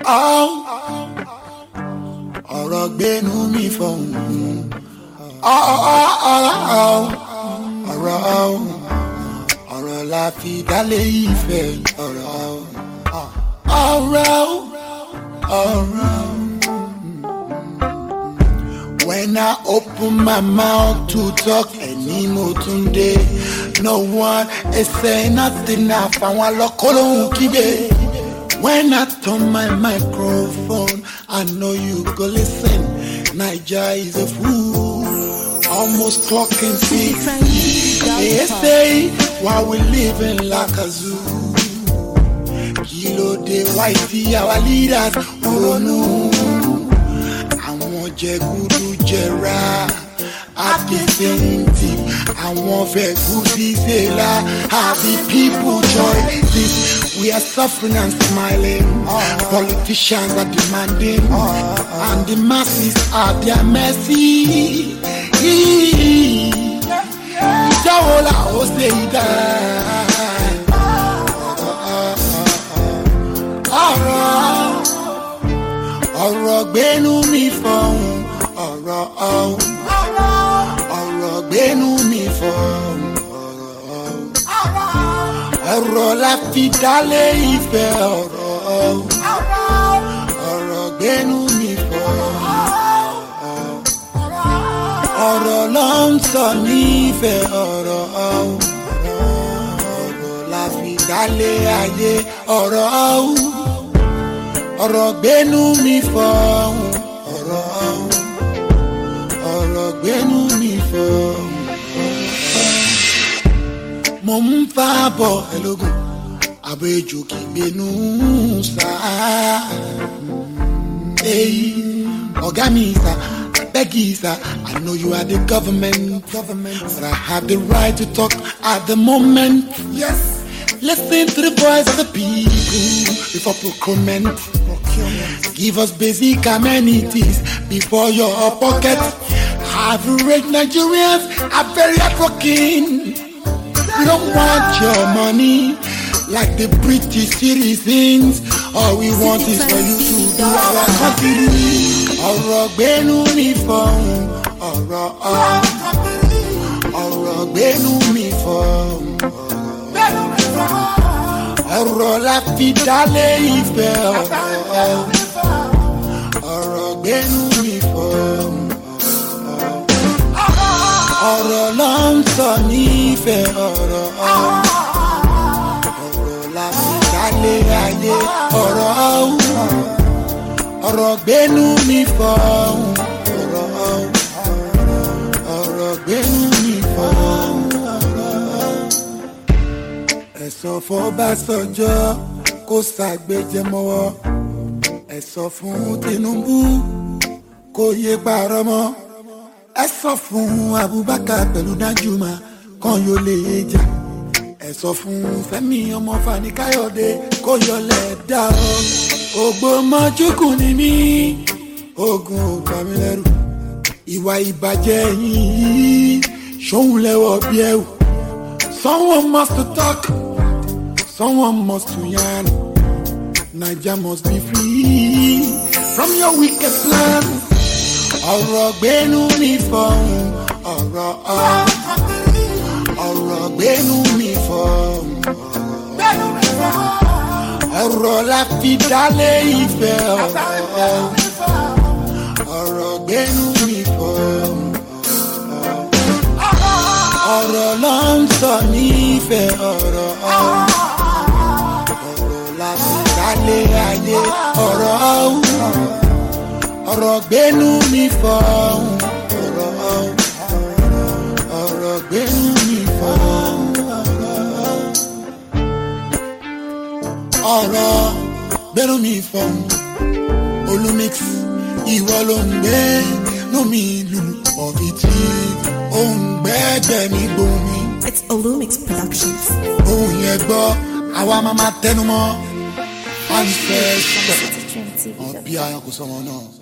ọ̀rọ̀ gbénú mi fọ̀hún. ọ̀rọ̀ la fi dálé ìfẹ́. ọ̀rọ̀. When I open my mouth to talk, any motunde, no one is saying nothing. I found a kibe. When I turn my microphone, I know you go listen. Naija is a fool, almost clocking 6. They say while we living like a zoo. Kilo de whitey, our leaders, oh no. Jẹgudu jẹra àdìsẹ́yìntì àwọn fẹ̀gùdì ṣẹlá happy people join this. We are suffering and smiling. Politicians are demanding, and the masses are their mercy. Ìjọwọ́ la ó ṣe ìdá. ọ̀rọ̀ gbénú mi fọ̀hún. ọ̀rọ̀ gbénú mi fọ̀hún. ọ̀rọ̀ la fi dálé ìfẹ́. ọ̀rọ̀ gbénú mi fọ̀hún. ọ̀rọ̀ ló ń sọ nífẹ̀ẹ́. ọ̀rọ̀ la fi dálé ayé. ọ̀rọ̀ gbénú mi fọ̀hún. ọ̀rọ̀ gbénú mi fọ̀hún. mo ń fa bọ̀ ẹlógún àbẹ̀jò kì í gbénú sáà. èyí ọ̀gá mi sá bẹ́gì sá. I know you are the government, but I have the right to talk at the moment. Yes. Listen to the voice of the people before procurement. Give us basic amenities before your pocket. Average Nigerians are very hardworking. We don't want your money like the British citizens. All we want is for you to do our country. ọ̀rọ̀ gbénú mi fọ̀hún. ọ̀rọ̀ gbénú mi fọ̀hún. ọ̀rọ̀ la fi dálé ìfẹ́. ọ̀rọ̀ gbénú mi fọ̀hún. ọ̀rọ̀ ló ń sọ nífẹ̀ẹ́. ọ̀rọ̀ la fi dálé ayé. ọ̀rọ̀ gbénú mi fọ̀hún. ọ̀rọ̀ gbénú mi fọ̀hún. ẹ̀sọ́ f'Ọbásanjọ́ kó ṣàgbéjẹ mọ́wọ́. ẹ̀sọ́ fún Tinubu kó yé parọ́ mọ́. ẹ̀sọ́ fún Abubakar pẹ̀lú Danjuma kan yóò lè jà. ẹ̀sọ́ fún Fẹ́mi ọmọ Fani Káyọ̀dé kó yọlẹ̀ dá ọ. Ògbómọ̀ṣùkù ni mí, ogun ò bà mí lẹ́rù. ìwà ìbàjẹ́ yìí ṣóhun lẹ́wọ̀ bí ẹ̀wù. Someone must to talk, someone must to yarn. Naija must be free from your wicked plan. ọ̀rọ̀ gbénú mi fọ̀hún. ọ̀rọ̀ gbénú mi fọ̀hún. ọ̀rọ̀ la fi dálé ìfẹ́. ọ̀rọ̀ gbénú mi fọ̀hún. ọ̀rọ̀ ló ń sọ nífẹ̀ẹ́. ọ̀rọ̀ la fi dálé ayé. ọ̀rọ̀ gbénú mi fọ̀hún. ọ̀rọ̀ gbénú mi fọ̀hún. ọ̀rọ̀ gbénú mi fọ̀hún. Olumix ìwọ ló ń gbé nú mi lùlù ọ̀fi tí ó ń gbẹ́gbẹ́ mi gbómi. It's Olumix Productions. ohun yẹn gbọ́ àwa máa tẹnu mọ́. wọ́n ń fẹ́ sọ ọ̀bí ayọ̀ kò sọ̀rọ̀ náà.